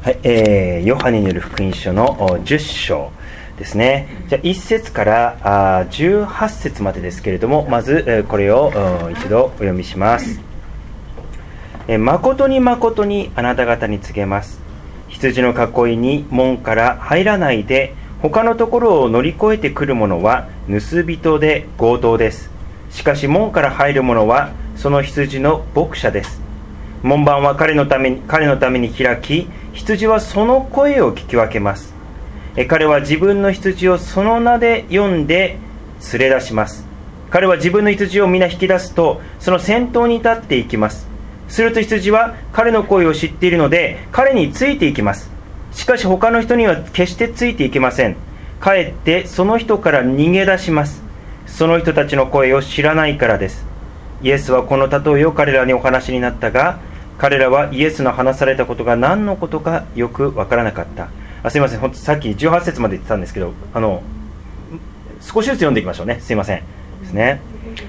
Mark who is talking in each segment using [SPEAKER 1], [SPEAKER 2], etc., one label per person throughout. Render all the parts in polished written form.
[SPEAKER 1] はい、ヨハネによる福音書の10章ですね。じゃあ1節から18節までですけれども、まずこれを一度お読みします。誠に誠にあなた方に告げます。羊の囲いに門から入らないで他のところを乗り越えてくる者は盗人で強盗です。しかし門から入る者はその羊の牧者です。門番は彼のために開き、羊はその声を聞き分けます。彼は自分の羊をその名で呼んで連れ出します。彼は自分の羊を皆引き出すと、その先頭に立っていきます。すると羊は彼の声を知っているので彼についていきます。しかし他の人には決してついていけません。かえってその人から逃げ出します。その人たちの声を知らないからです。イエスはこの例えを彼らにお話になったが、彼らはイエスの話されたことが何のことかよくわからなかった。すいません、本当さっき18節まで言ってたんですけど、少しずつ読んでいきましょうね。すいませんですね。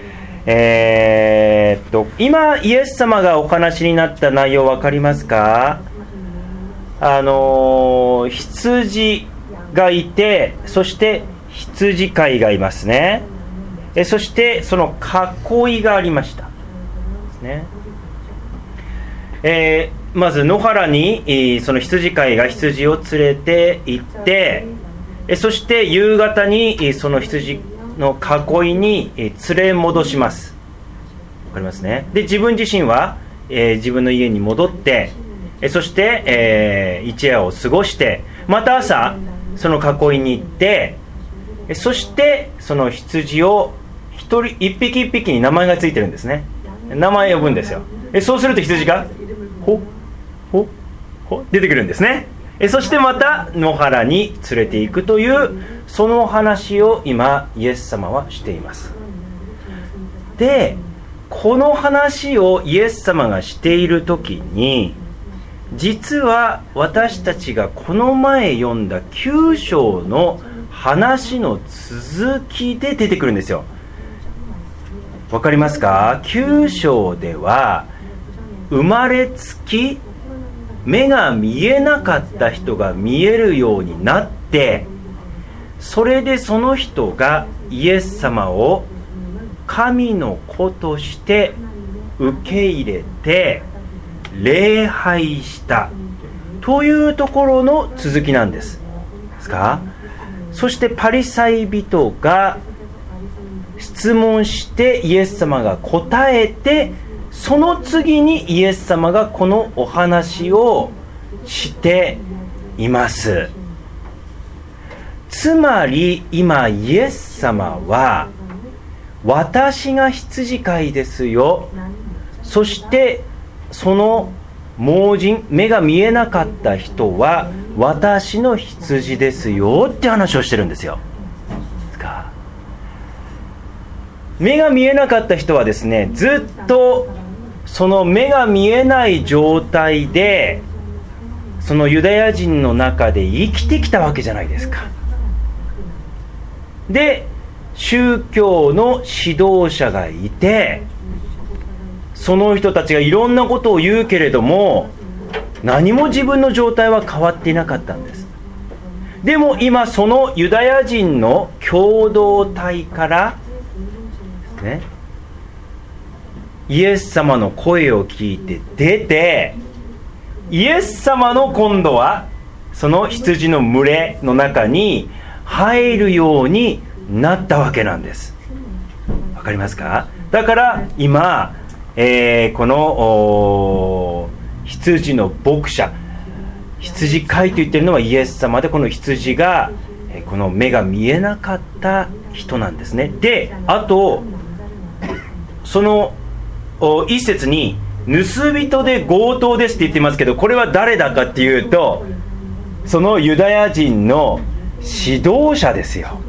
[SPEAKER 1] 今イエス様がお話になった内容分かりますか？羊がいて、そして羊飼いがいますね。そしてその囲いがありましたですね。まず野原にその羊飼いが羊を連れて行って、そして夕方にその羊の囲いに連れ戻します。わかりますね。で自分自身は自分の家に戻って、そして一夜を過ごして、また朝その囲いに行って、そしてその羊を一匹一匹に名前がついてるんですね。名前を呼ぶんですよ。そうすると羊がほ出てくるんですね。そしてまた野原に連れて行くというその話を今イエス様はしています。でこの話をイエス様がしている時に、実は私たちがこの前読んだ9章の話の続きで出てくるんですよ。わかりますか？9章では生まれつき目が見えなかった人が見えるようになって、それでその人がイエス様を神の子として受け入れて礼拝したというところの続きなんですか？そしてパリサイ人が質問してイエス様が答えて、その次にイエス様がこのお話をしています。つまり今イエス様は、私が羊飼いですよ、そしてその盲人、目が見えなかった人は私の羊ですよって話をしてるんですよ。目が見えなかった人はですね、ずっとその目が見えない状態でそのユダヤ人の中で生きてきたわけじゃないですか。で宗教の指導者がいて、その人たちがいろんなことを言うけれども、何も自分の状態は変わっていなかったんです。でも今そのユダヤ人の共同体からね、イエス様の声を聞いて出て、イエス様の今度はその羊の群れの中に入るようになったわけなんです。わかりますか？だから今、この羊の牧者、羊飼いと言っているのはイエス様で、この羊がこの目が見えなかった人なんですね。であとその一節に盗人で強盗ですって言ってますけど、これは誰だかっていうと、そのユダヤ人の指導者ですよ。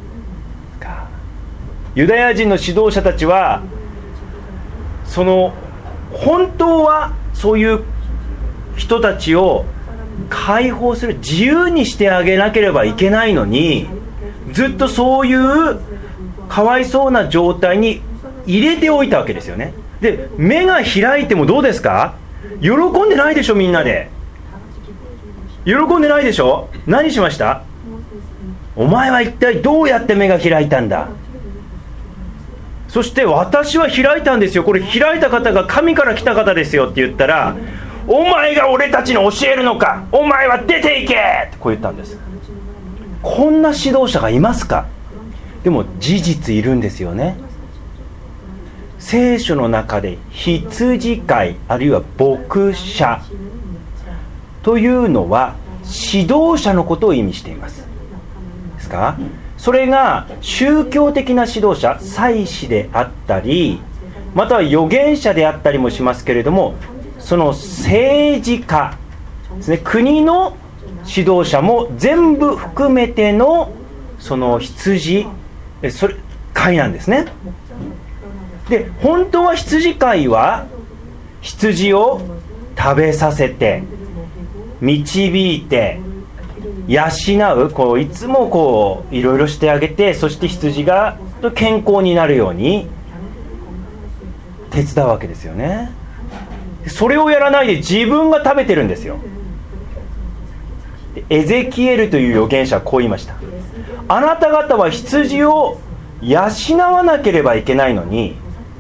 [SPEAKER 1] ユダヤ人の指導者たちはその本当はそういう人たちを解放する、自由にしてあげなければいけないのに、ずっとそういうかわいそうな状態に入れておいたわけですよね。で目が開いてもどうですか？喜んでないでしょ、みんなで。 喜んでないでしょ。何しました？お前は一体どうやって目が開いたんだ。そして私は開いたんですよ、これ開いた方が神から来た方ですよって言ったら、お前が俺たちに教えるのか、お前は出ていけってこう言ったんです。こんな指導者がいますか？でも事実いるんですよね。聖書の中で羊飼いあるいは牧者というのは指導者のことを意味していますですか。それが宗教的な指導者、祭司であったり、または預言者であったりもしますけれども、その政治家ですね、国の指導者も全部含めてのその羊飼いなんですね。で、本当は羊飼いは羊を食べさせて導いて養う、いつもいろいろしてあげて、そして羊が健康になるように手伝うわけですよね。それをやらないで自分が食べてるんですよ。エゼキエルという預言者はこう言いました。あなた方は羊を養わなければいけないのに、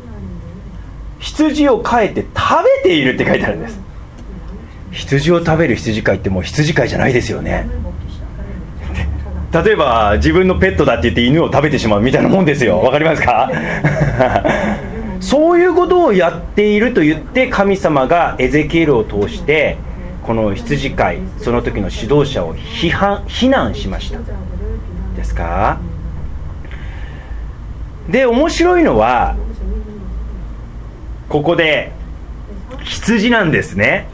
[SPEAKER 1] 羊を飼えて食べているって書いてあるんです。羊を食べる羊飼いってもう羊飼いじゃないですよね。例えば自分のペットだって言って犬を食べてしまうみたいなもんですよ。わかりますか？そういうことをやっていると言って、神様がエゼキエルを通してこの羊飼い、その時の指導者を非難しましたですか。で、面白いのはここで羊なんですね。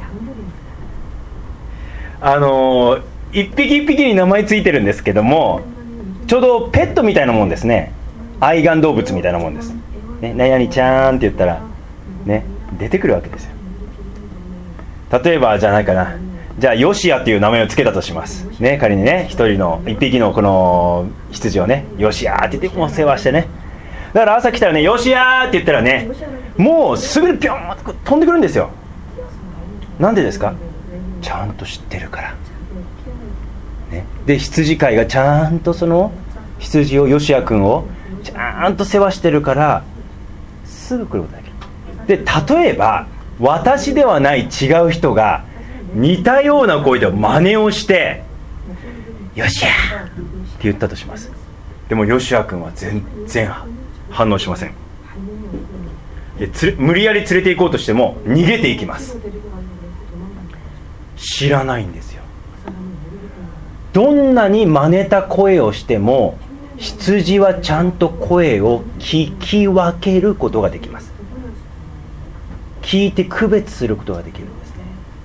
[SPEAKER 1] 一匹一匹に名前ついてるんですけども、ちょうどペットみたいなもんですね。愛玩動物みたいなもんです、ね、何々ちゃんって言ったら、ね、出てくるわけですよ。例えばじゃないかな、じゃあヨシアっていう名前をつけたとします、ね、仮にね、一匹のこの羊をね、ヨシアって言ってもう世話してね、だから朝来たらね、ヨシアって言ったらね、もうすぐにピョーンと飛んでくるんですよ。なんでですか？ちゃんと知ってるから、ね、で、羊飼いがちゃんとその羊を、ヨシア君をちゃんと世話してるからすぐ来ることができる。で、例えば私ではない違う人が似たような声で真似をしてヨシアって言ったとします。でもヨシア君は全然反応しません。で、無理やり連れて行こうとしても逃げていきます。知らないんですよ。どんなに真似た声をしても羊はちゃんと声を聞き分けることができます。聞いて区別することができるんですね。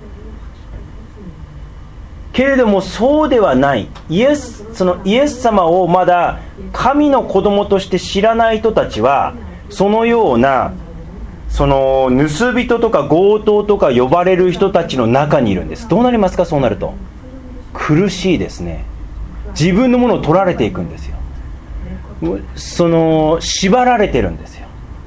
[SPEAKER 1] けれどもそうではないそのイエス様をまだ神の子供として知らない人たちは、そのようなその盗人とか強盗とか呼ばれる人たちの中にいるんです。どうなりますか？そうなると苦しいですね。自分のものを取られていくんですよ。縛られてるんですよ。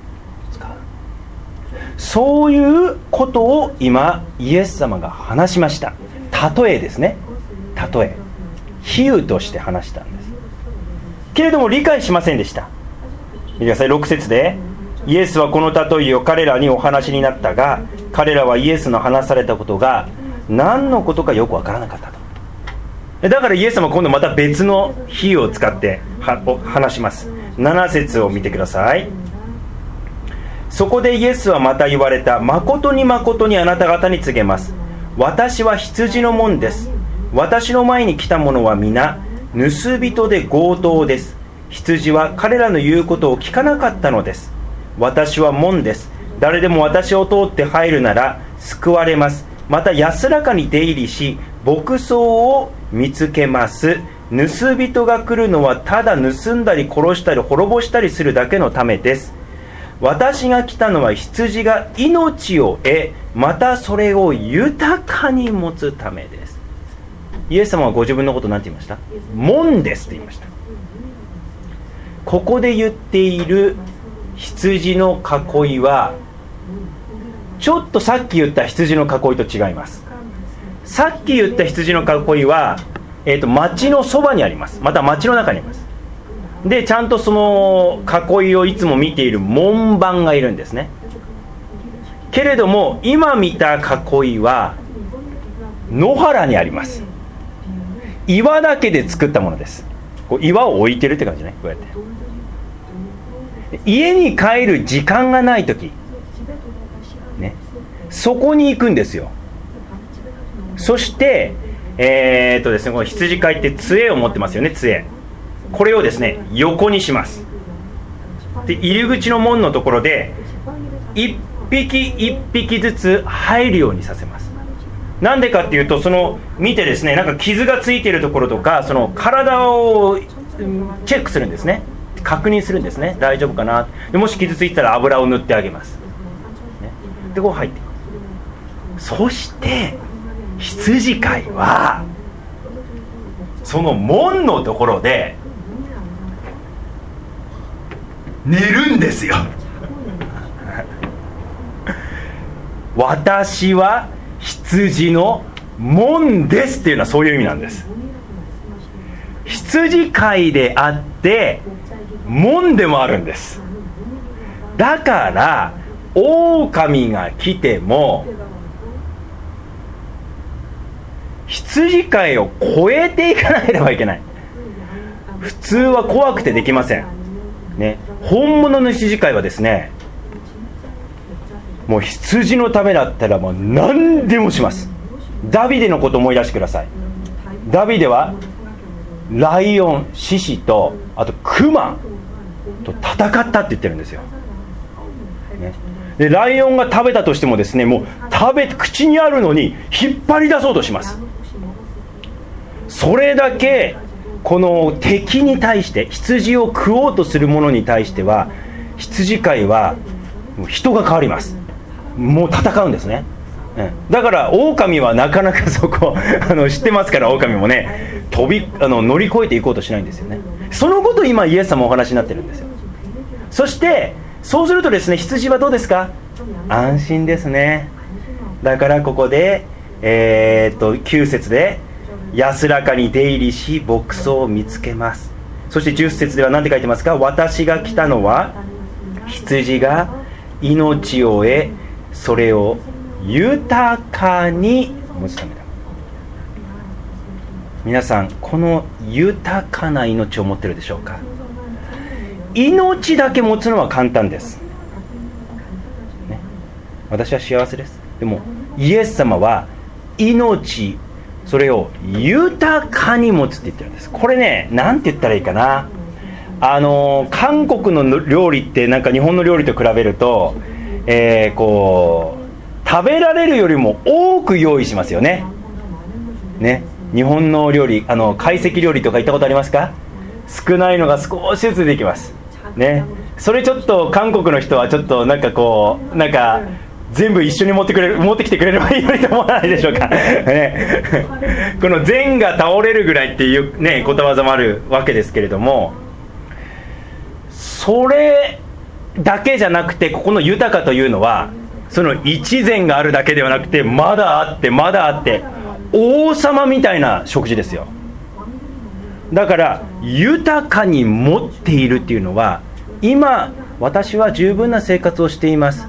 [SPEAKER 1] そういうことを今イエス様が話しました。例えですね。例え、比喩として話したんですけれども理解しませんでした。見てください。6節で、イエスはこの例えを彼らにお話になったが、彼らはイエスの話されたことが何のことかよくわからなかったと。だからイエス様は今度また別の比喩を使って話します。7節を見てください。そこでイエスはまた言われた。誠に誠にあなた方に告げます。私は羊の門です。私の前に来た者は皆盗人で強盗です。羊は彼らの言うことを聞かなかったのです。私は門です。誰でも私を通って入るなら救われます。また安らかに出入りし、牧草を見つけます。盗人が来るのはただ盗んだり殺したり滅ぼしたりするだけのためです。私が来たのは羊が命を得、またそれを豊かに持つためです。イエス様はご自分のことを何て言いました？門ですって言いました。ここで言っている羊の囲いはちょっとさっき言った羊の囲いと違います。 さっき言った羊の囲いは、町のそばにあります。また町の中にあります。でちゃんとその囲いをいつも見ている門番がいるんですね。けれども今見た囲いは野原にあります。岩だけで作ったものです。こう岩を置いてるって感じね。こうやって家に帰る時間がない時、ね、そこに行くんですよ。そしてですね、この羊飼いって杖を持ってますよね。杖、これをですね横にします。で入り口の門のところで一匹一匹ずつ入るようにさせます。なんでかっていうと、その見てですね、なんか傷がついているところとか、その体をチェックするんですね。確認するんですね。大丈夫かな。でもし傷ついたら油を塗ってあげます、ね、でこう入っていく。そして羊飼いはその門のところで寝るんですよ。私は羊の門ですっていうのはそういう意味なんです。羊飼いであって門でもあるんです。だから狼が来ても羊飼いを越えていかなければいけない。普通は怖くてできません、ね、本物の羊飼いはですね、もう羊のためだったらもう何でもします。ダビデのことを思い出してください。ダビデはライオン、獅子とあとクマと戦ったって言ってるんですよ、ね、でライオンが食べたとしてもですね、もう口にあるのに引っ張り出そうとします。それだけこの敵に対して、羊を食おうとする者に対しては羊飼いは人が変わります。もう戦うんですね、だから狼はなかなかそこ知ってますから、狼もね乗り越えていこうとしないんですよね。そのことを今イエス様お話になってるんですよ。そしてそうするとですね、羊はどうですか？安心ですね。だからここで9節で安らかに出入りし牧草を見つけます。そして10節では何て書いてますか？私が来たのは羊が命を得、それを豊かに持つためだ。皆さん、この豊かな命を持ってるでしょうか？命だけ持つのは簡単です、ね、私は幸せです。でもイエス様は命、それを豊かに持つって言ってるんです。これね、なんて言ったらいいかな。韓国の料理ってなんか日本の料理と比べると、こう食べられるよりも多く用意しますよね。日本の料理、懐石料理とか行ったことありますか？少ないのが少しずつできますね。それちょっと韓国の人はちょっとなんかこうなんか全部一緒に持ってきてくれればいいのにと思わないでしょうか、ね、この善が倒れるぐらいっていう、ね、ことわざもあるわけですけれども、それだけじゃなくて、ここの豊かというのはその一善があるだけではなくて、まだあってまだあって王様みたいな食事ですよ。だから豊かに持っているっていうのは、今私は十分な生活をしています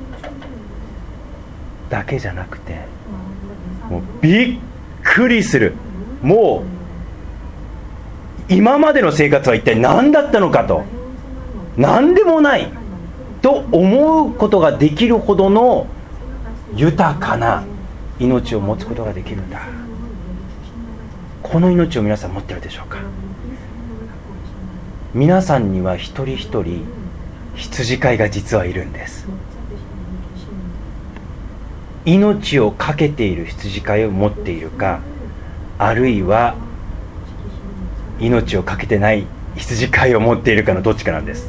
[SPEAKER 1] だけじゃなくて、もうびっくりする、もう今までの生活は一体何だったのかと、何でもないと思うことができるほどの豊かな命を持つことができるんだ。この命を皆さん持ってるでしょうか？皆さんには一人一人羊飼いが実はいるんです。命を懸けている羊飼いを持っているか、あるいは命を懸けてない羊飼いを持っているかのどっちかなんです。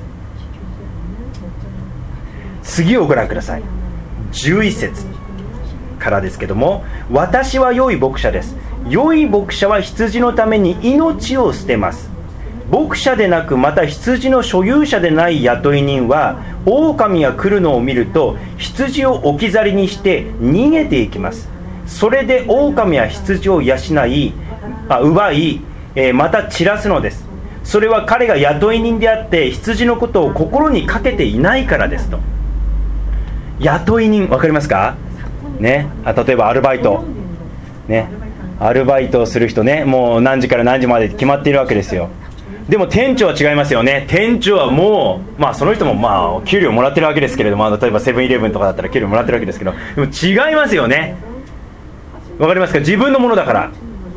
[SPEAKER 1] 次をご覧ください。11節からですけども、私は良い牧者です。良い牧者は羊のために命を捨てます。牧者でなく、また羊の所有者でない雇い人は、狼が来るのを見ると羊を置き去りにして逃げていきます。 それで狼は羊を奪い、また散らすのです。それは彼が雇い人であって羊のことを心にかけていないからですと。雇い人、分かりますかね。例えばアルバイトね、アルバイトをする人ね、もう何時から何時まで決まっているわけですよ。でも店長は違いますよね。店長はもう、その人も給料もらってるわけですけれども、例えばセブンイレブンとかだったら給料もらってるわけですけど、でも違いますよね。わかりますか？自分のものだから。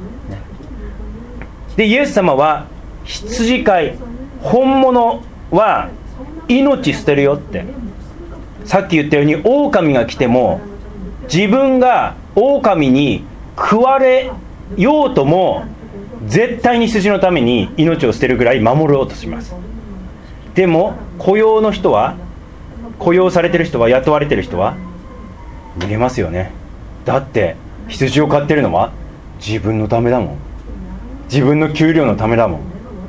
[SPEAKER 1] で、イエス様は羊飼い、本物は命捨てるよって。さっき言ったように狼が来ても自分が狼に食われようとも絶対に羊のために命を捨てるぐらい守ろうとします。でも雇用されてる人は、雇われてる人は逃げますよね。だって羊を飼ってるのは自分のためだもん。自分の給料のためだもん。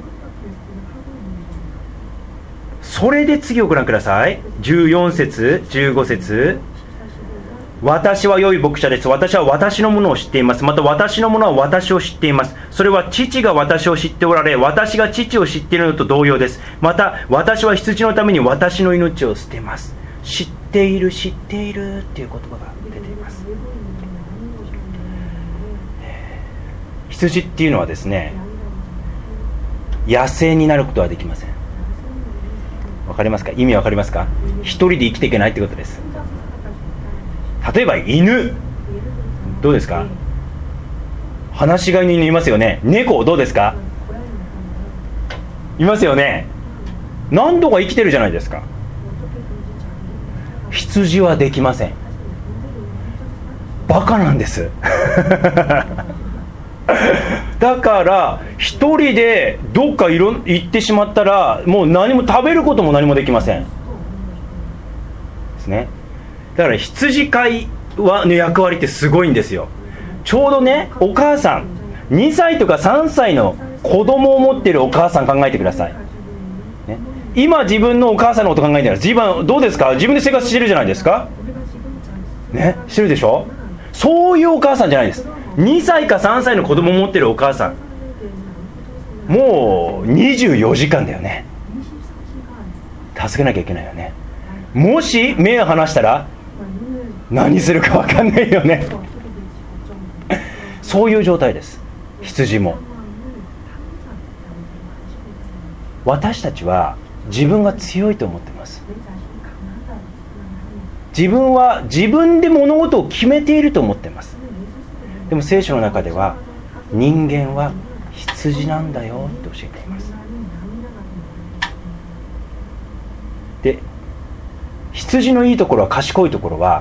[SPEAKER 1] それで次をご覧ください。14節15節、私は良い牧者です。私は私のものを知っています。また私のものは私を知っています。それは父が私を知っておられ、私が父を知っているのと同様です。また私は羊のために私の命を捨てます。知っているっていう言葉が出ています。羊っていうのはですね、野生になることはできません。わかりますか？意味わかりますか？一人で生きていけないってことです。例えば犬、どうですか？放し飼いの犬いますよね。猫どうですか？いますよね。何度か生きてるじゃないですか。羊はできません。バカなんですだから一人でどっか行ってしまったら、もう何も食べることも何もできませんですね。だから羊飼いの役割ってすごいんですよ。ちょうどね、お母さん2歳とか3歳の子供を持っているお母さん考えてください、ね、今自分のお母さんのこと考えてる。自分どうですか？自分で生活してるじゃないですか、ね、してるでしょ。そういうお母さんじゃないです。2歳か3歳の子供を持ってるお母さん、もう24時間だよね。助けなきゃいけないよね。もし目を離したら何するか分かんないよねそういう状態です。羊も。私たちは自分が強いと思っています。自分は自分で物事を決めていると思っています。でも聖書の中では人間は羊なんだよと教えています。で、羊のいいところは、賢いところは、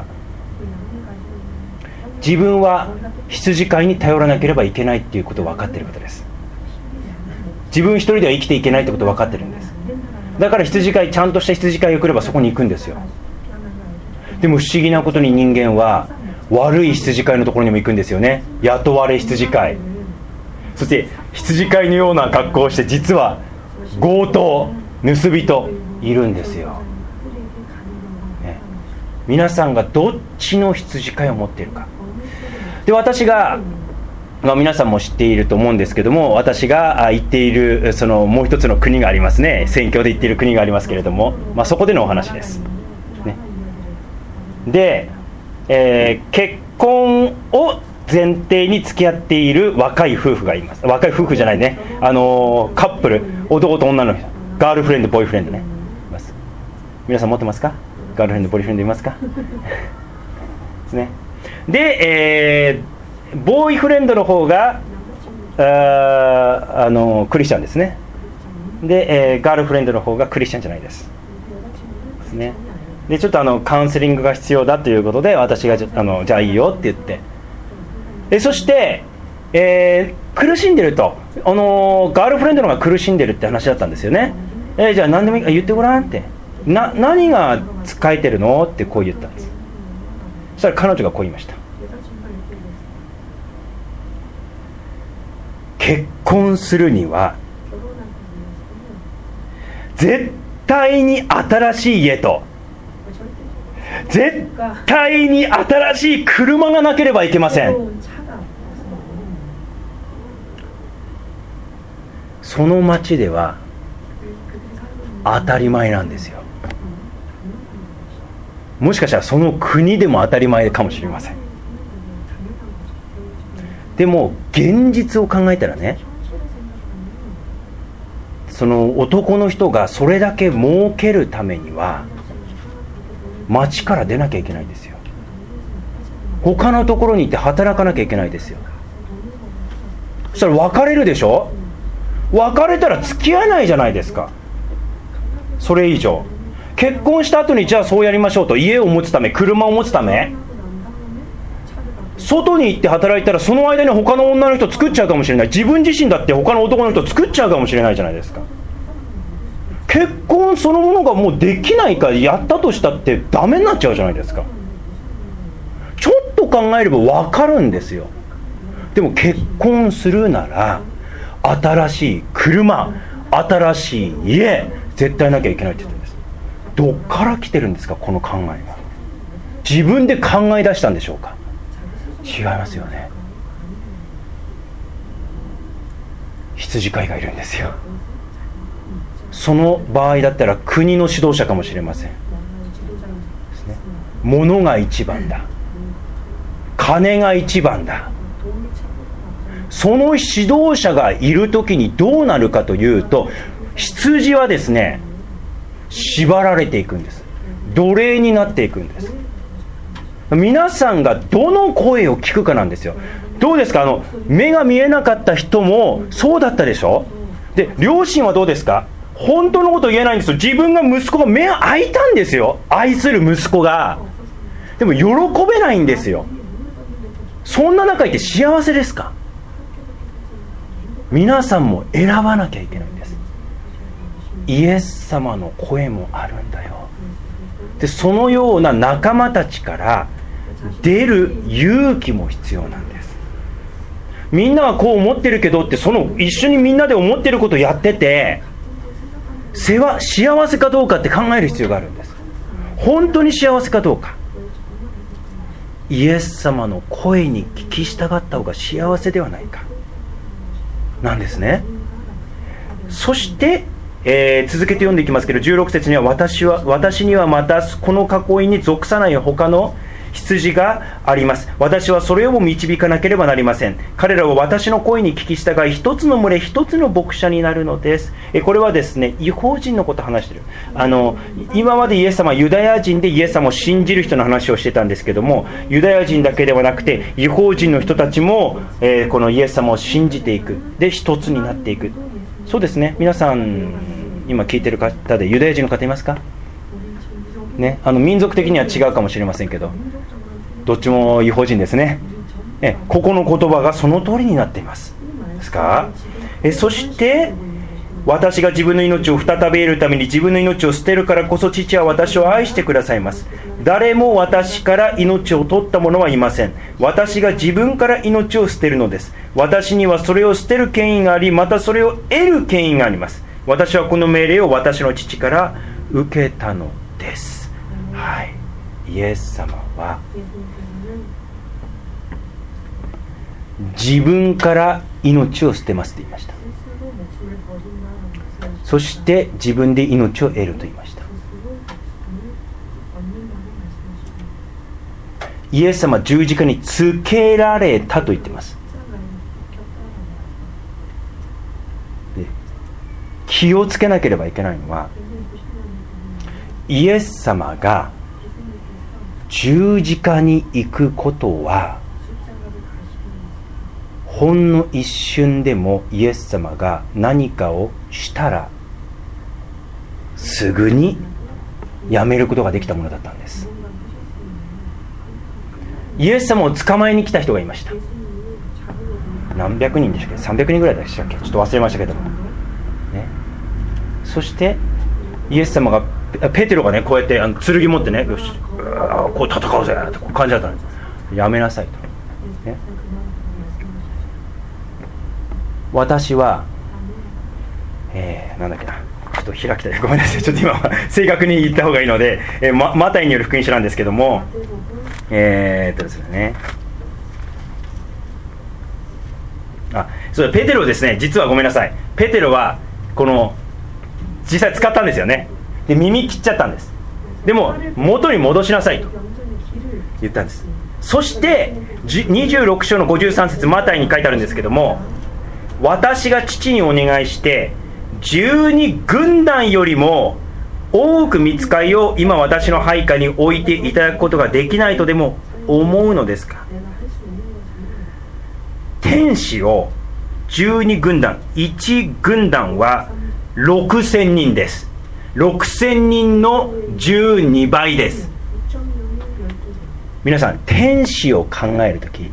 [SPEAKER 1] 自分は羊飼いに頼らなければいけないっていうことを分かっていることです。自分一人では生きていけないってことを分かってるんです。だから羊飼い、ちゃんとした羊飼いが来ればそこに行くんですよ。でも不思議なことに人間は悪い羊飼いのところにも行くんですよね。雇われ羊飼い、そして羊飼いのような格好をして実は強盗、盗人いるんですよ、ね、皆さんがどっちの羊飼いを持っているか。で、私が、皆さんも知っていると思うんですけども、私が行っているそのもう一つの国がありますね。宣教で行っている国がありますけれども、そこでのお話です、ね。で、結婚を前提に付き合っている若い夫婦がいます。若い夫婦じゃないね、カップル、男と女の人、ガールフレンドボーイフレンドね、います。皆さん持ってますか？ガールフレンドボーイフレンドいますかですね。で、ボーイフレンドの方がクリスチャンですね。で、ガールフレンドの方がクリスチャンじゃないですですね。で、ちょっとカウンセリングが必要だということで、私がじゃあいいよって言って、そして、苦しんでると、ガールフレンドの方が苦しんでるって話だったんですよね。じゃあ何でもいい言ってごらんって、何が使えてるのってこう言ったんです。そしたら彼女がこう言いました。結婚するには絶対に新しい家と絶対に新しい車がなければいけません。その町では当たり前なんですよ。もしかしたらその国でも当たり前かもしれません。でも現実を考えたらね、その男の人がそれだけ儲けるためには町から出なきゃいけないんですよ。他のところに行って働かなきゃいけないですよ。そしたら別れるでしょ。別れたら付き合えないじゃないですか。それ以上結婚した後にじゃあそうやりましょうと、家を持つため、車を持つため、外に行って働いたらその間に他の女の人作っちゃうかもしれない。自分自身だって他の男の人作っちゃうかもしれないじゃないですか。結婚そのものがもうできないからやったとしたってダメになっちゃうじゃないですか。ちょっと考えれば分かるんですよ。でも結婚するなら新しい車、新しい家絶対なきゃいけないって言ってるんです。どっから来てるんですか、この考えが。自分で考え出したんでしょうか。違いますよね。羊飼いがいるんですよ。その場合だったら国の指導者かもしれませんですね。物が一番だ、金が一番だ。その指導者がいるときにどうなるかというと、羊はですね、縛られていくんです。奴隷になっていくんです。皆さんがどの声を聞くかなんですよ。どうですか、目が見えなかった人もそうだったでしょ。で、両親はどうですか。本当のこと言えないんですよ。自分が息子が目が開いたんですよ。愛する息子が。でも喜べないんですよ。そんな中いて幸せですか。皆さんも選ばなきゃいけないんです。イエス様の声もあるんだよ。で、そのような仲間たちから出る勇気も必要なんです。みんなはこう思ってるけどって、その一緒にみんなで思ってることをやってて、幸せかどうかって考える必要があるんです。本当に幸せかどうか。イエス様の声に聞き従った方が幸せではないかなんですね。そして、続けて読んでいきますけど、16節には私にはまたこの囲いに属さない他の羊があります。私はそれを導かなければなりません。彼らは私の声に聞き従い、一つの群れ、一つの牧者になるのです。これはですね、異邦人のことを話している。今までイエス様はユダヤ人でイエス様を信じる人の話をしてたんですけども、ユダヤ人だけではなくて異邦人の人たちも、このイエス様を信じていく。で、一つになっていく。そうですね。皆さん今聞いてる方でユダヤ人の方いますかね。民族的には違うかもしれませんけど、どっちも異邦人ですね。ここの言葉がその通りになっていますですか。そして私が自分の命を再び得るために自分の命を捨てるからこそ父は私を愛してくださいます。誰も私から命を取った者はいません。私が自分から命を捨てるのです。私にはそれを捨てる権威があり、またそれを得る権威があります。私はこの命令を私の父から受けたのです。はい、イエス様は自分から命を捨てますと言いました。そして自分で命を得ると言いました。イエス様は十字架につけられたと言っています。気をつけなければいけないのは、イエス様が十字架に行くことはほんの一瞬でもイエス様が何かをしたらすぐにやめることができたものだったんです。イエス様を捕まえに来た人がいました。何百人でしたっけ、300人ぐらいでしたっけ、ちょっと忘れましたけども、ね、そしてイエス様がペテロがね、こうやって剣持ってね、よしこう戦おうぜってこう感じだったんです。やめなさいと、ね、私はなんだっけな、ちょっと開きたい。ごめんなさい、ちょっと今は正確に言った方がいいので、マタイによる福音書なんですけども、ですね、そうペテロですね。実はごめんなさい、ペテロはこの実際使ったんですよね。で耳切っちゃったんです。でも元に戻しなさいと言ったんです。そして26章の53節マタイに書いてあるんですけども、私が父にお願いして12軍団よりも多く御使いを今私の配下に置いていただくことができないとでも思うのですか。天使を12軍団、1軍団は6000人です。6000人の12倍です。皆さん、天使を考えるとき、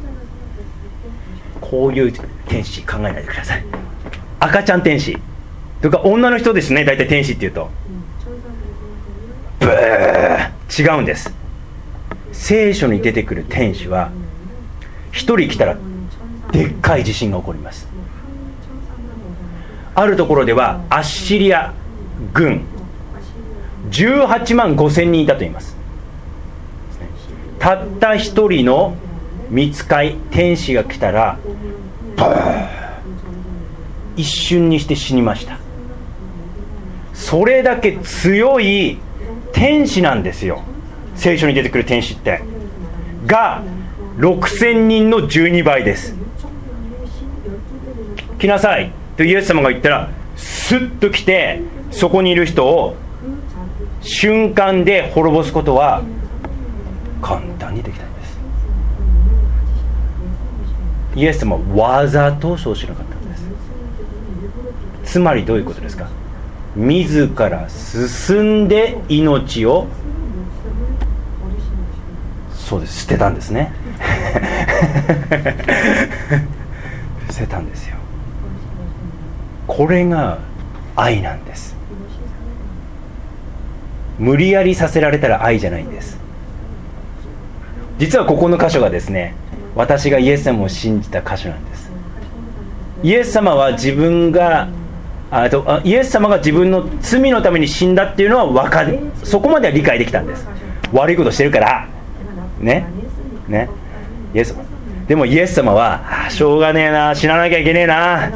[SPEAKER 1] こういう天使考えないでください。赤ちゃん天使とか女の人ですね。大体天使っていうとブー、違うんです。聖書に出てくる天使は一人来たらでっかい地震が起こります。あるところではアッシリア軍18万5千人いたと言います。たった一人の御使い天使が来たら一瞬にして死にました。それだけ強い天使なんですよ。聖書に出てくる天使ってが6000人の12倍です。来なさいとイエス様が言ったらスッと来て、そこにいる人を瞬間で滅ぼすことは簡単にできたんです。イエス様はわざとそうしなかったんです。つまりどういうことですか。自ら進んで命をそうです、捨てたんですね捨てたんですよ。これが愛なんです。無理やりさせられたら愛じゃないんです。実はここの箇所がですね、私がイエス様を信じた箇所なんです。イエス様は自分がイエス様が自分の罪のために死んだっていうのは分かる。そこまでは理解できたんです。悪いことしてるからねイエス様。でもイエス様はしょうがねえな、死ななきゃいけねえな、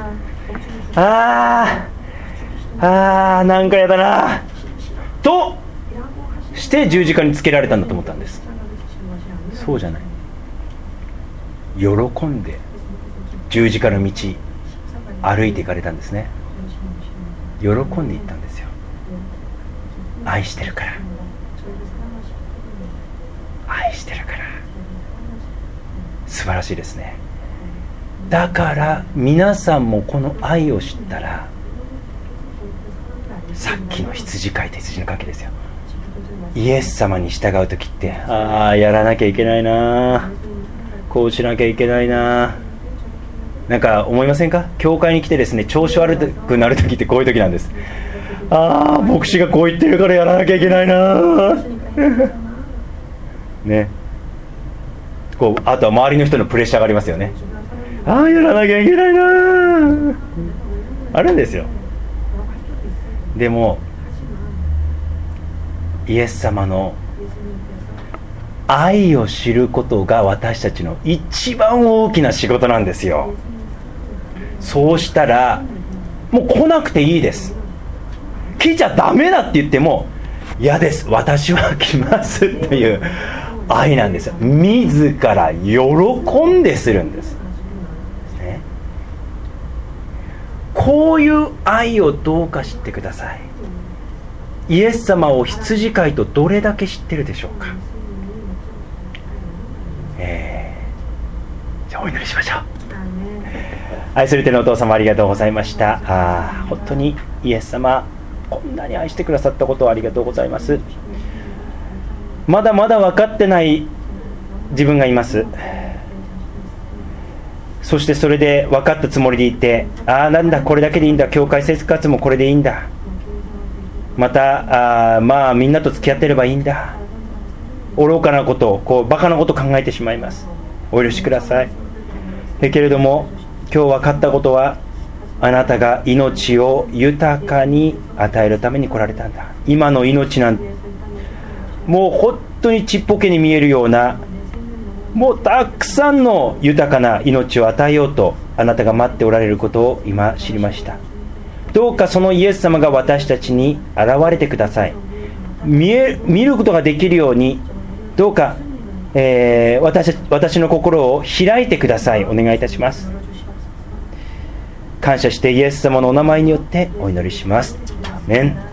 [SPEAKER 1] なんかやだなとして十字架につけられたんだと思ったんです。そうじゃない。喜んで十字架の道歩いていかれたんですね。喜んでいったんですよ。愛してるから、愛してるから。素晴らしいですね。だから皆さんもこの愛を知ったら、さっきの羊飼いと羊の賭けですよ。イエス様に従うときって、やらなきゃいけないな、こうしなきゃいけないな、なんか思いませんか。教会に来てですね、調子悪くなるときってこういうときなんです。牧師がこう言ってるからやらなきゃいけないなね、こうあとは周りの人のプレッシャーがありますよね。やらなきゃいけないなあるんですよ。でもイエス様の愛を知ることが私たちの一番大きな仕事なんですよ。そうしたらもう来なくていいです。来ちゃダメだって言っても嫌です、私は来ますっていう愛なんですよ。自ら喜んでするんです、ね、こういう愛をどうか知ってください。イエス様を羊飼いとどれだけ知ってるでしょうか。じゃあお祈りしましょう。愛する天のお父様、ありがとうございました。本当にイエス様、こんなに愛してくださったことをありがとうございます。まだまだ分かってない自分がいます。そしてそれで分かったつもりでいて、なんだこれだけでいいんだ、教会生活もこれでいいんだ、またみんなと付き合ってればいいんだ、愚かなこと、バカなことを考えてしまいます。お許しください。けれども今日分かったことは、 あなたが命を豊かに与えるために来られたんだ。今の命なんてもう本当にちっぽけに見えるような、もうたくさんの豊かな命を与えようとあなたが待っておられることを今知りました。どうかそのイエス様が私たちに現れてください。見ることができるようにどうか、私の心を開いてください。お願いいたします。感謝してイエス様のお名前によってお祈りします。アーメン。